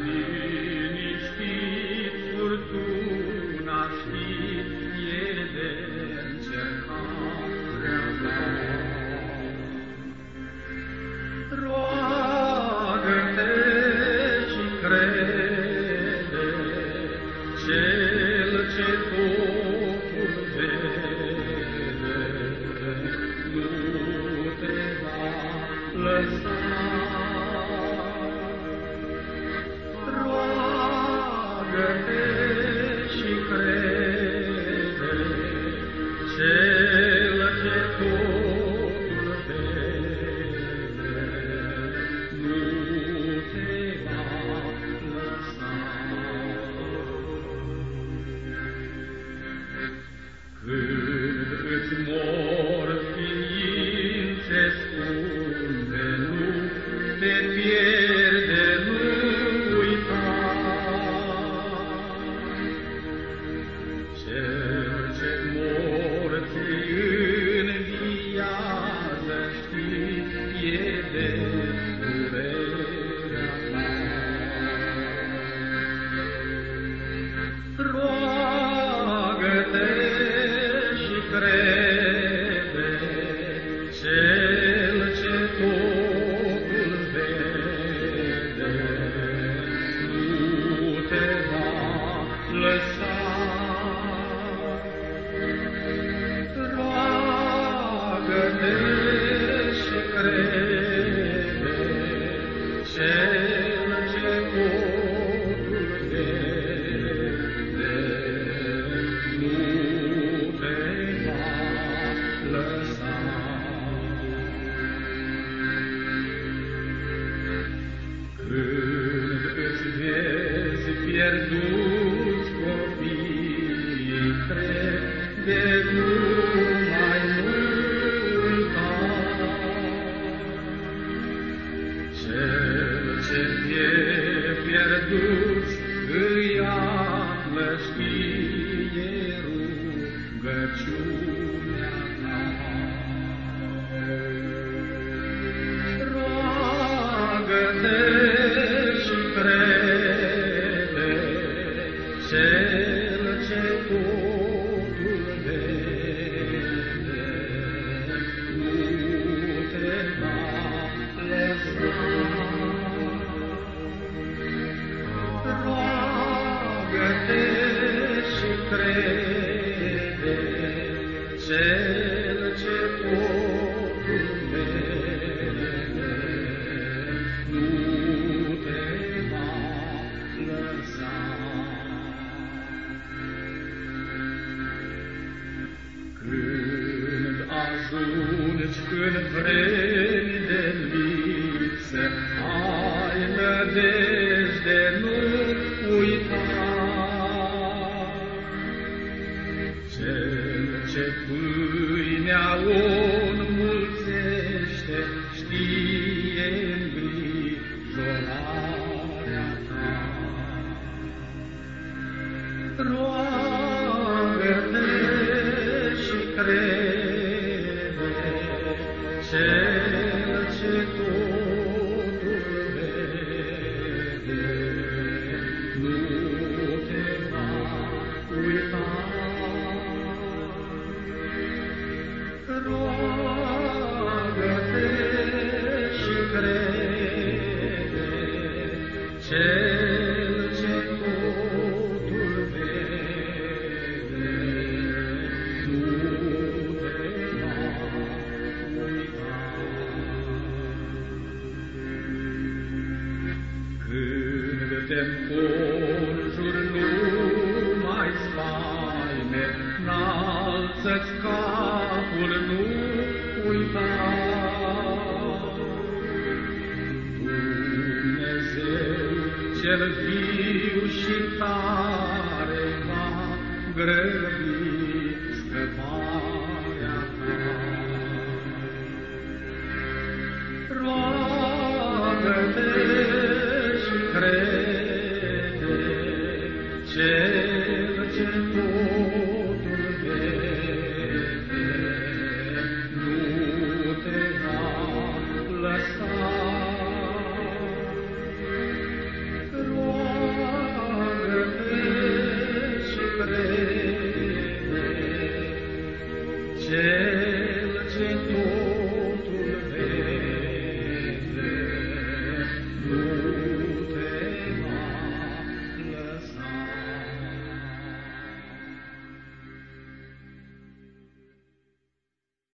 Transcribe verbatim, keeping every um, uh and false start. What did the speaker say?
liniștit, furtuna știt, e de încercarea ta. Roagă-te și crede, Cel ce totul vede, nu te va lăsa. Roagă-te și crede, Cel ce totul vede, nu te va lăsa. Când îți mor ființe scumpe, nu te pierde, nu uita. Cel ce morții înviază, știi, e de durerea ta. Roagă-te și crede, Cel ce totul vede, nu te va lăsa. Roagă-te și crede, Cel ce totul vede, nu te va lăsa. Când îți vezi pierduți copiii, crede, nu mai uita. Cel ce e pierdut îi află, știe rugăciunea ta. Roagă-te și crede, Cel ce totul vede, nu te va lăsa. Roagă-te și crede, Cel ce totul vede, nu te va lăsa. Când ajungi în vremi de lipsă, ai nădejde, nu uita. Cel ce pâinea o înmulțește, știe îngrijorarea ta. Roagă-te și crede, Cel ce totul vede, nu te va uita. Roagă-te și crede, Cel ce totul vede, nu te va uita. Când te-nconjuri numai spaime, înalță-ți capul, nu uita. Dumnezeu cel viu și tare va grăbi scăparea ta. Roagă-te